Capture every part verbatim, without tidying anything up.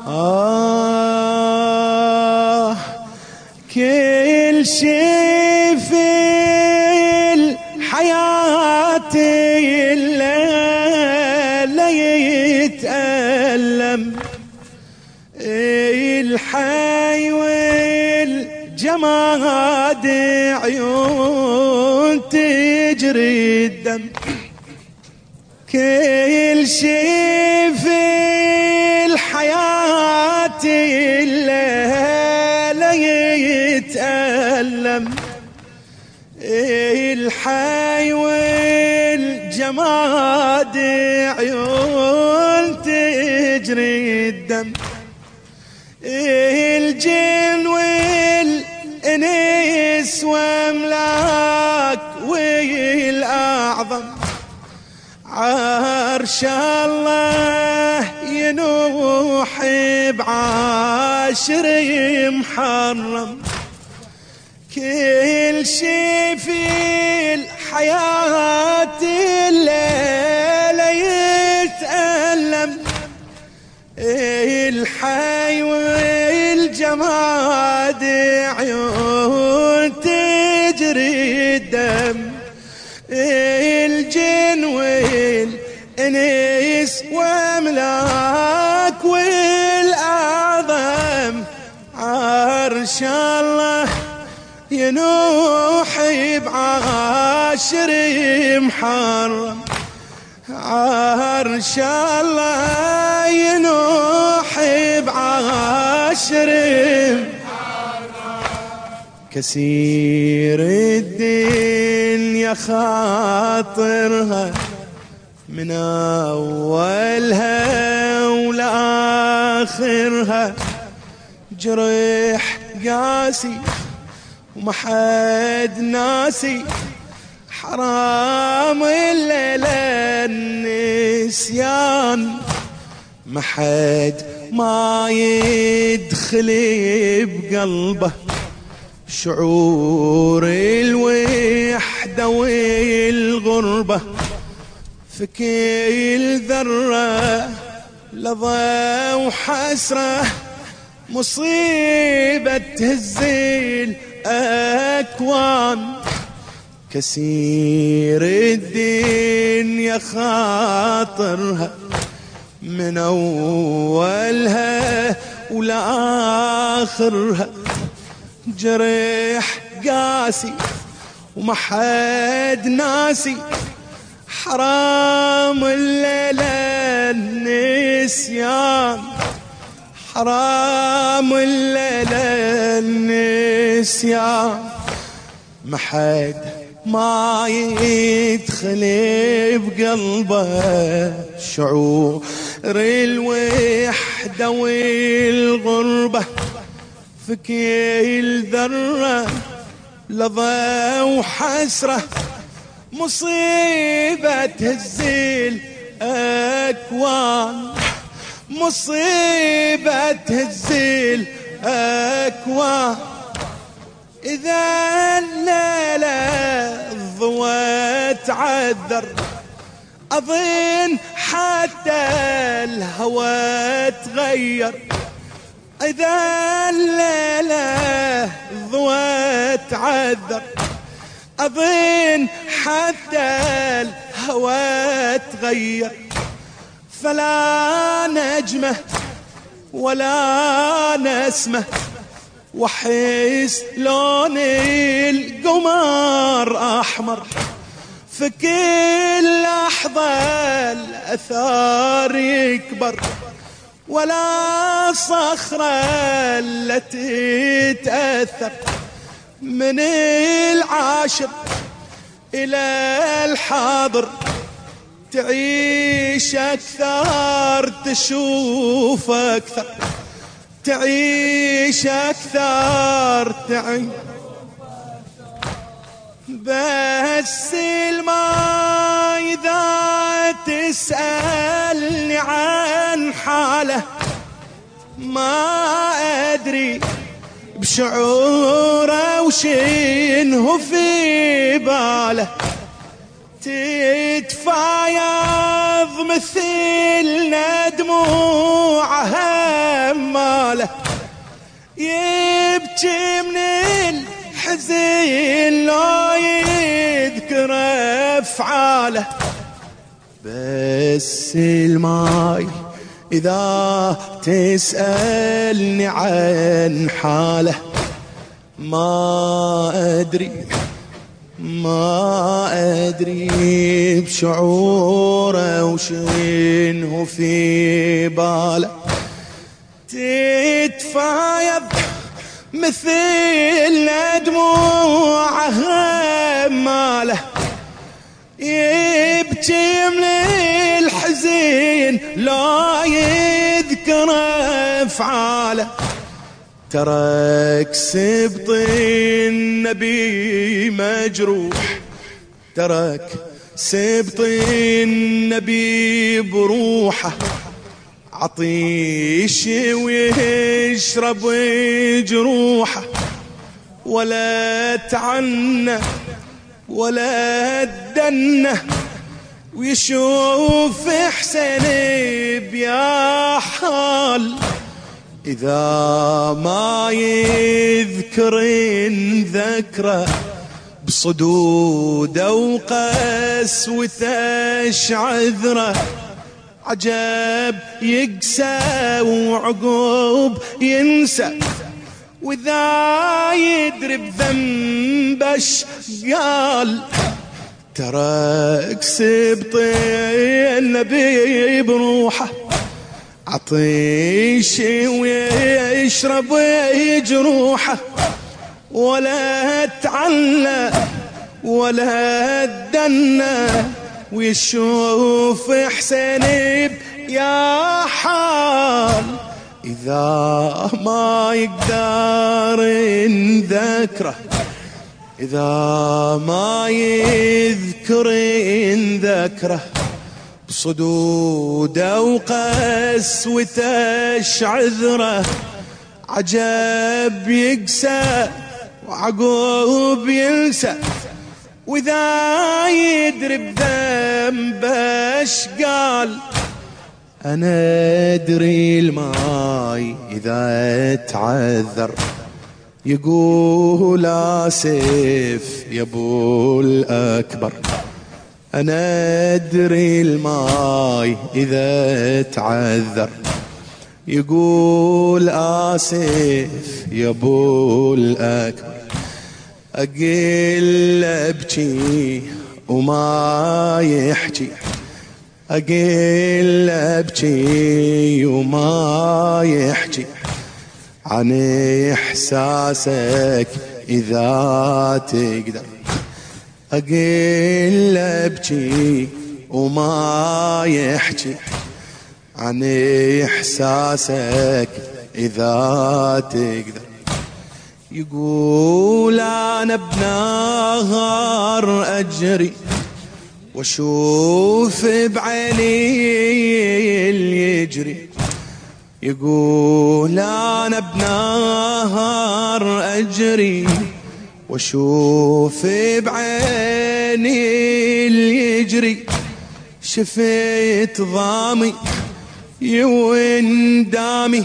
آه كل شي في الحياة إلا يتألم، الحي والجماد عيون تجري الدم، كل شي في الحياة إلا يتألم، الحي والجماد عيون تجري الدم، الجن والإنس واملاك والأعظم، عرش الله ينوح بعاشر محرم، كل شي في الحياة الليلة يتألم، الحي والجماد عيون تجري الدم، الجن والإنس واملاك والأعظم، عرش الله ينوح بعاشر محرم، عرش الله ينوح بعاشر محرم، كثير الدنيا خاطرها من أولها ولآخرها، جرح قاسي وما حد ناسي، حرام الليلة النسيان، ما حد ما يدخل بقلبه شعور الوحدة والغربة، في كل ذرة لظى وحسرة، مصيبة تهز الأكوان، كثير الدنيا خاطرها من أولها ولآخرها، جرح قاسي وما حد ناسي، حرام الليلة النسيان، حرام الليلة النسيان، ما حد ما يدخل بقلبه شعور الوحدة والغربة، في كل ذرة لظى وحسرة، مصيبة تهز الأكوان، مصيبة تهز الأكوان، إذا الليلة الضوى تعذر أظن حتى الهوى تغير، إذا الليلة الضوى تعذر أظن حتى الهوى تغير، فلا نجمة ولا نسمة، وحس لون القمر أحمر، في كل لحظة الأثار يكبر، ولا صخرة التي تتأثر، من العاشر إلى الحاضر تعيش أكثر، تشوف أكثر، تعيش أكثر، تعيش بس الماء إذا تسألني عن حاله ما أدري بشعوره وشينه في باله، تتفايض مثلنا دموعها ماله يبكي من الحزين لا يذكر افعاله. بس الماي إذا تسألني عن حاله ما أدري ما أدري بشعوره وشنه في باله. تتفايض مثل دموعها ماله يبكي من الحزين لا يذكر أفعاله. ترك سبط النبي مجروح ترك سبط النبي بروحه عطيش ويشرب جروحه ولا تعنى ولا تدنه ويشوف حسين بيا حال. إذا ما يذكر ذكره بصدوده وقسوته عذره عجب يقسى وعقوب ينسى. وإذا يدري بذنبش قال ترك سبط النبي بروحه عطيش ويشرب جروحه ولا تعلى ولا تدنى ويشوف حسين يا حال. إذا ما يقدر ذكره إذا ما يذكر ذكره بصدوده وقسوته عذره عجب يقسى وعقوب ينسى. وإذا يدري بذنبش قال أنا أدري الماي إذا تعذر يقول آسف يا أبو الأكبر. أنا أدري الماي إذا تعذر يقول آسف يا أبو الأكبر. أقل أبكي وما يحكي أقل أبكي وما يحكي عن إحساسك إذا تقدر. أقل أبكي وما يحكي عن إحساسك إذا تقدر. يقول أنا بنهار أجري واشوف بعيني اللي يجري. يقول أنا بنهار أجري واشوف بعيني اللي يجري. شفيت ضامي يوندامي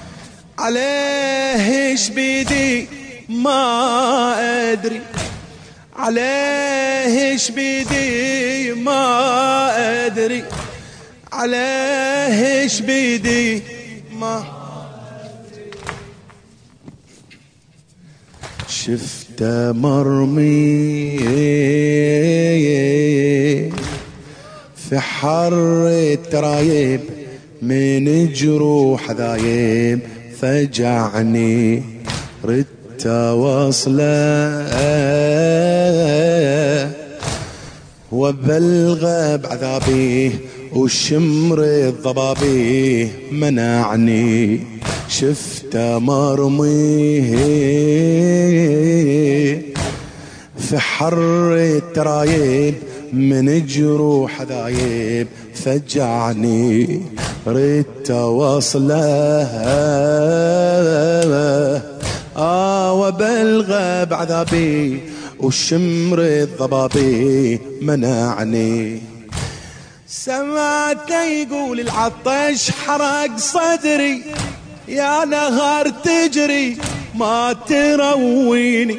عليه ايش بيدي ما أدري عليه ايش بيدي ما أدري عليه ايش بيدي ما. شفته مرمي في حر الترايب من جروح ذايب فجعني ردت وصله وبلغ بعذابي وشمر الضبابي منعني. شفت مرمي في حر الترايب من جروح ذايب فجعني ردت وصله آه وبلغ بعذابي وشمر الضبابي منعني. سمعته يقول العطش حرق صدري، يا نهار تجري ما ترويني.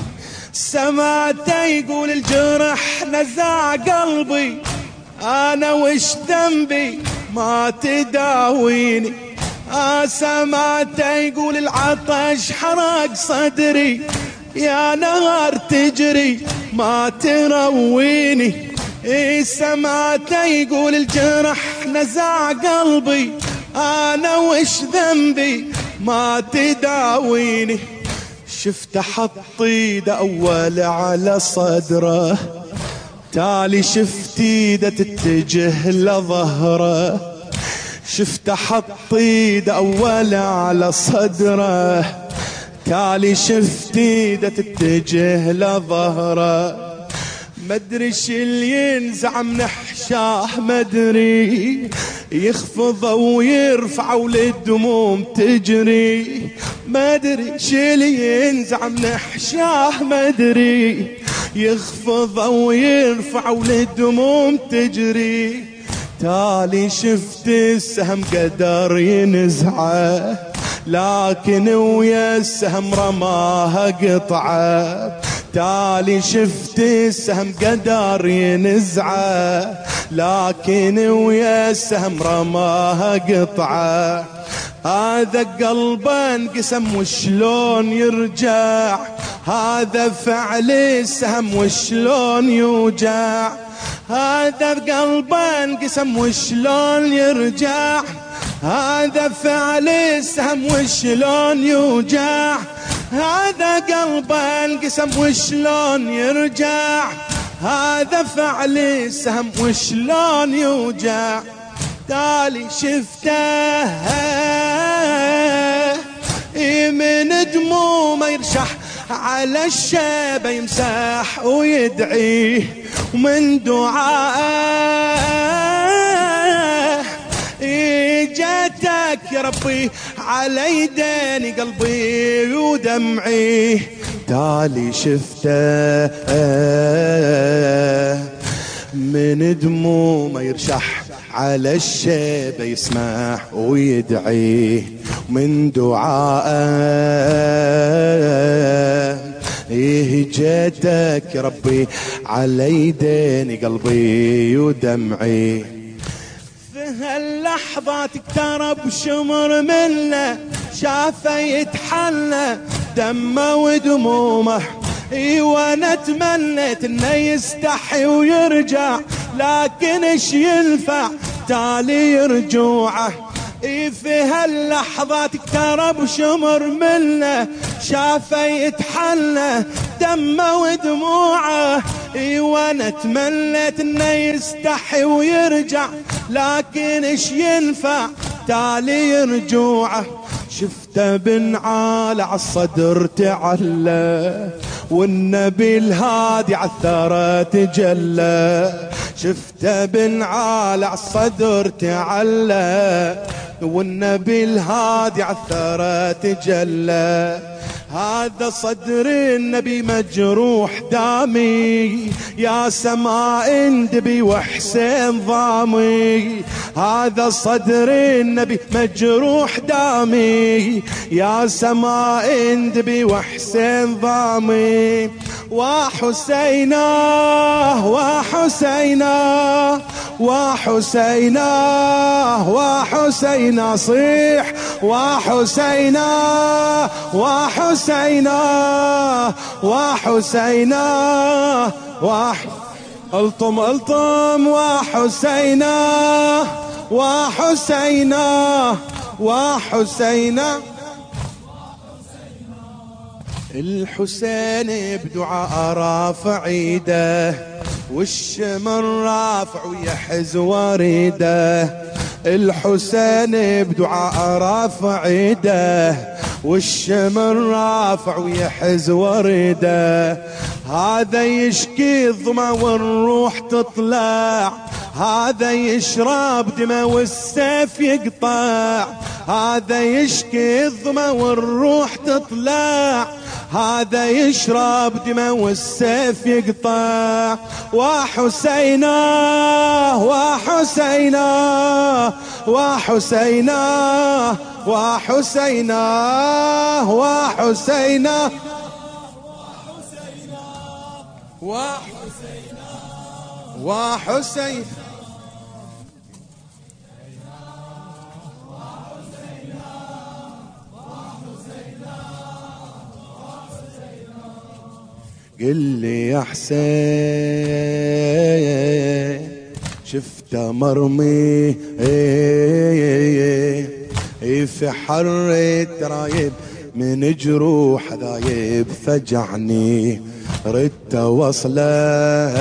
سمعته يقول الجرح نزع قلبي، انا وش ذنبي ما تداويني. آه سمعته يقول العطش حرق صدري، يا نهار تجري ما ترويني. إيه سمعته يقول الجرح نزع قلبي، انا وش ذنبي ما تداويني. شفت حط ايده اول على صدره، تالي شفت ايده تتجه لظهره. شفت حط ايده اول على صدره، تالي شفت ايده تتجه لظهره. مدري اللي ينزع من حشاه، مدري يخفضه ويرفعه والدموم تجري. مدري اللي ينزع من حشاه، مدري يخفضه ويرفعه والدموم تجري. تالي شفت السهم قدر ينزعه، لكن ويا السهم رماها قطعه. تالي شفت السهم قدر ينزعه، لكن ويا السهم رماها قطعه. هذا قلبه انقسم وشلون يرجع، هذا فعل السهم وشلون يوجع. هذا قلبه انقسم وشلون يرجع، هذا فعل السهم وشلون يوجع. هذا قلبه انقسم وشلون يرجع، هذا فعل السهم وشلون يوجع. تالي شفته من دمومه يرشح، على الشيبة يمسح ويدعيه، ومن دعائه جاتك يا ربي على يديني قلبي ودمعي. تالي شفته من دمومه يرشح، على الشيبة يسمح ويدعيه، من دعائه إيه جاتك يا ربي على يديني قلبي ودمعي. في هاللحظة اقترب شمر منه، شافه يتحلى دمه ودمومه. اي وانا تمنيت انه يستحي ويرجع، لكن ايش ينفع تالي رجوعه. اي في هاللحظة اقترب شمر منه، شافه يتحلى دمه ودموعه. اي وانا تمنيت انه يستحي ويرجع، لكن ايش ينفع تالي رجوعه. شفته بنعالى عالصدر تعلى، والنبي الهادي عالثرى تجلى. شفته بنعالى عالصدر تعلى، والنبي الهادي عالثرى تجلى. هذا صدر النبي مجروح دامي، يا سماء اندبي وحسين ضامي. هذا صدر النبي مجروح دامي، يا سماء اندبي وحسين ضامي. وحسينا وحسينا وحسينا وحسينا صيح، وحسينا وحسينا وحسينا وح الطم الطم وحسينا وحسينا وحسينا. الحسين بدعاء رافع ايده، والشمر رافع ويحز وريده. الحسين بدعاء رافع ايده، والشمر رافع ويحز وريده. هذا يشكي الظما والروح تطلع، هذا يشرب دمه والسيف يقطع، هذا يشكي الظما والروح تطلع، هذا يشرب دمه والسيف يقطع. وحسينا وحسينا وحسينا وحسينا وحسينا وحسينا وحسين قل لي يا حسين شفته مرمي في حرة رايب من جروح ذايب فجعني ردت وصله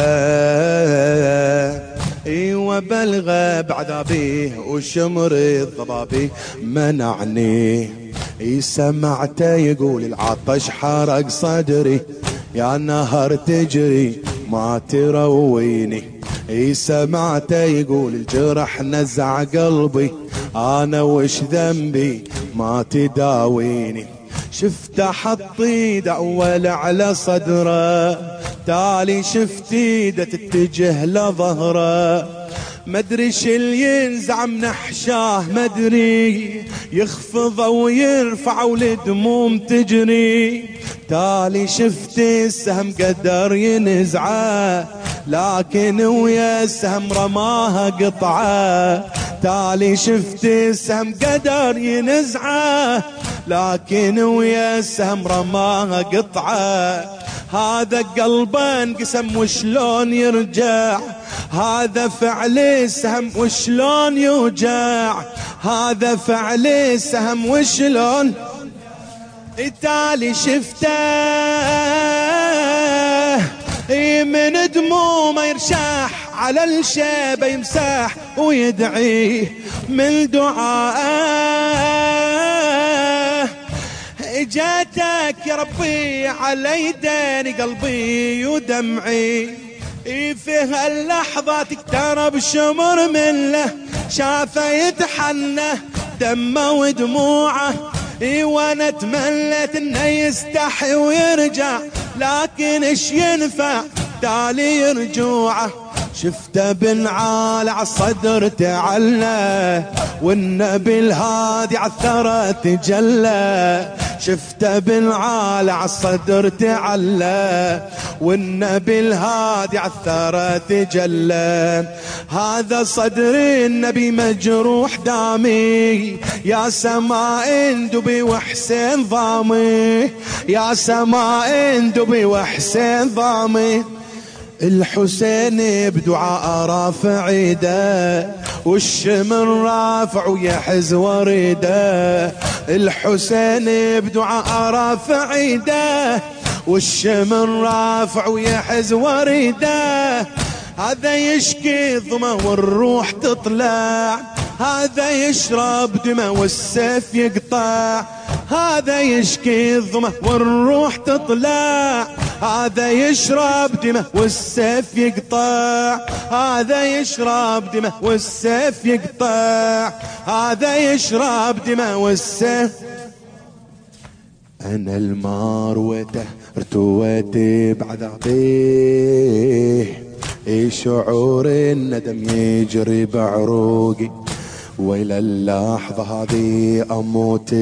ايوه بلغه بعذابي وشمر الضبابي منعني. سمعته يقول العطش حرق صدري يا نهر تجري ما ترويني. سمعته يقول الجرح نزع قلبي انا وش ذنبي ما تداويني. شفته حط ايده اول على صدره تالي شفت ايده تتجه لظهره مدري شل ينزع من احشاه مدري يخفض ويرفع والدموم تجري. تالي شفت السهم قدر ينزعه لكن ويا السهم رماها قطعه. تالي شفت السهم قدر ينزعه لكن ويا السهم رماها قطعه. هذا قلبه انقسم وشلون يرجع، هذا فعل السهم وشلون يوجع، هذا فعل السهم وشلون. تالي شفته من دمومه يرشاح على الشيبه يمساح ويدعي من دعائه. جاتك يا ربي على دين قلبي ودمعي في هاللحظة تقترب شمر منه شافه يتحنى دمه ودموعه. وانا تملت انه يستحي ويرجع لكن ايش ينفع تالي رجوعه. شفته بنعال عالصدر تعلى والنبي الهادي عالثرى تجلى. شفته بنعال عالصدر تعلى والنبي الهادي عالثرى تجلى. هذا صدر النبي مجروح دامي يا سماء اندبي وحسين ضامي يا سماء اندبي وحسين ضامي. الحسين بدعاء رافع ايده والشمر رافع ويحز وريده. الحسين بدعاء رافع ايده والشمر رافع ويحز وريده. هذا يشكي ظما والروح تطلع، هذا يشرب دمه والسيف يقطع. هذا يشكي الظما والروح تطلع، هذا يشرب دمه والسيف يقطع. هذا يشرب دمه والسيف يقطع، هذا يشرب دمه والسيف. انا الماروته ارتويت بعذابيه شعور الندم يجري بعروقي وإلى اللحظة هذه أموت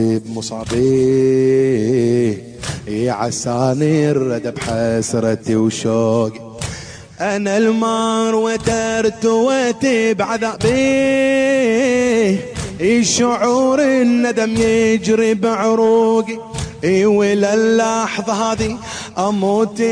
بمصابي عساني الردى بحسرتي وشوقي. أنا المار وترت وتي بعذابي شعور الندم يجري بعروقي وإلى اللحظة هذه أموت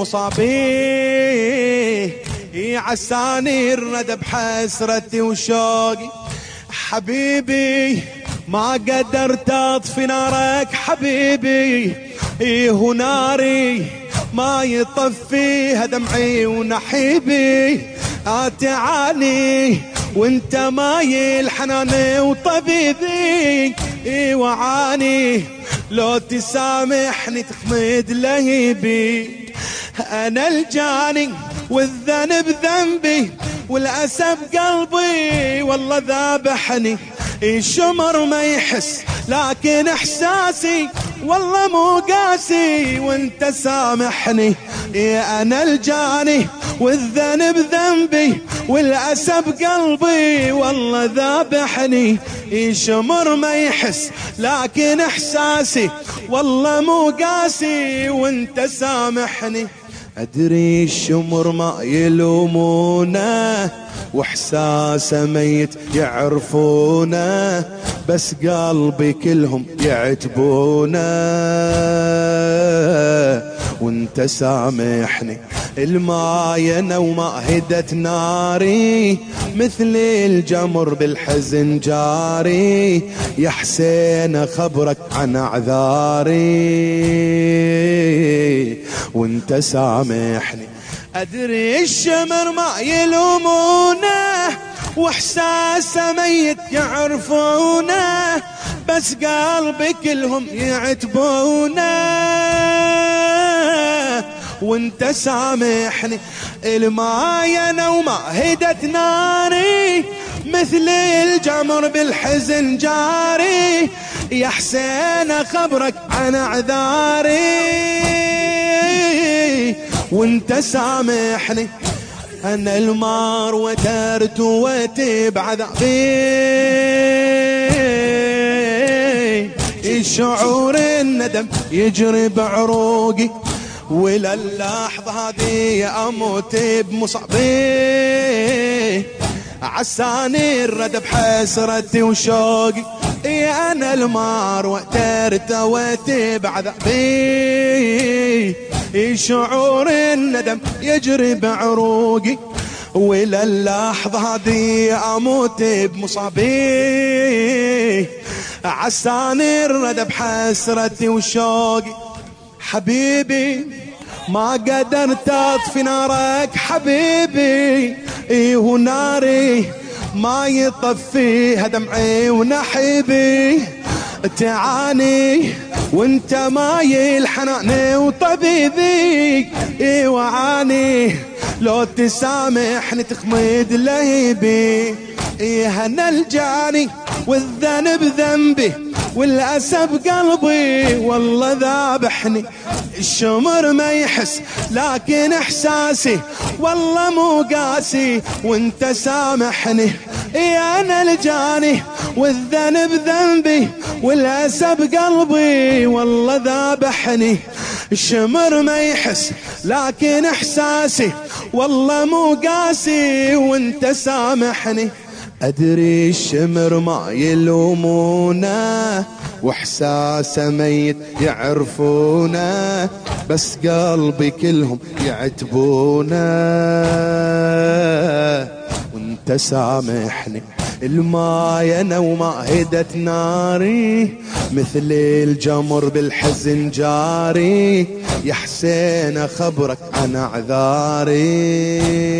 بمصابي عساني الردى بحسرتي وشوقي. حبيبي ما قدرت اطفي نارك حبيبي هو ناري ما يطفيها دمعي ونحيبي. اتعاني وانت مايل حناني وطبيبي وعاني لو تسامحني تخمد لهيبي. انا الجاني والذنب ذنبي والأسى بقلبي والله ذابحني. الشمر ما يحس لكن إحساسي والله مو قاسي وانت سامحني. يا أنا الجاني والذنب ذنبي والأسى بقلبي والله ذابحني. الشمر ما يحس لكن إحساسي والله مو قاسي وانت سامحني. أدري الشمر ما يلومونه واحساسه ميت يعرفونه، بس قلبي كلهم يعتبونه وانت سامحني. الماينة وما هدت ناري مثل الجمر بالحزن جاري. يا حسين خبرك عن اعذاري وانت سامحني. أدري الشمر ما يلومونه واحساسه ميت يعرفونه، بس قلبي كلهم يعتبونه وانت سامحني. الماينة وما هدت ناري مثل الجمر بالحزن جاري. يا حسين خبرك عن اعذاري وانت سامحني. انا المار وترت وتب عذابي، الشعور الندم يجري بعروقي، ولا اللحظة هذه اموت بمصابي. عساني الردى بحسرتي وشوقي، يا انا المار وترت وتب عذابي. شعور الندم يجري بعروقي، ولا اللحظة هذه اموت بمصابي. عساني الردى بحسرتي وشوقي. حبيبي ما قدرت اطفي نارك حبيبي، ايه وناري ما يطفيها دمعي ونحيبي. تعاني وانت مايل حناني وطبيبي، ايه وعاني لو تسامحني تخمد لهيبي. ايه انا الجاني والذنب ذنبي والأسى بقلبي والله ذابحني. الشمر ما يحس لكن إحساسي والله مو قاسي وانت سامحني. يا أنا الجاني والذنب ذنبي والأسى بقلبي والله ذابحني. الشمر ما يحس لكن إحساسي والله مو قاسي وانت سامحني. أدري الشمر ما يلومونه واحساسه ميت يعرفونه، بس قلبي كلهم يعتبونه وانت سامحني. الماينة وما هدت ناري مثل الجمر بالحزن جاري. يا حسين خبرك عن اعذاري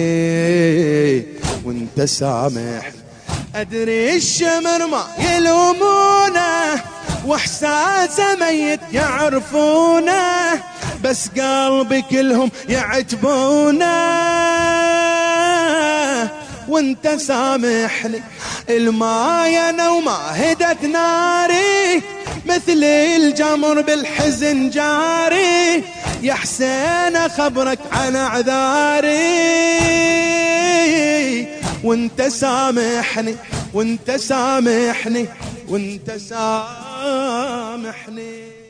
وانت سامحني. أدري الشمر ما يلومونه واحساسه ميت يعرفونه، بس قلبي كلهم يعتبونه وانت سامحني. الماينة وما هدت ناري مثل الجمر بالحزن جاري. يا حسين خبرك عن اعذاري وانت سامحني وانت سامحني وانت سامحني.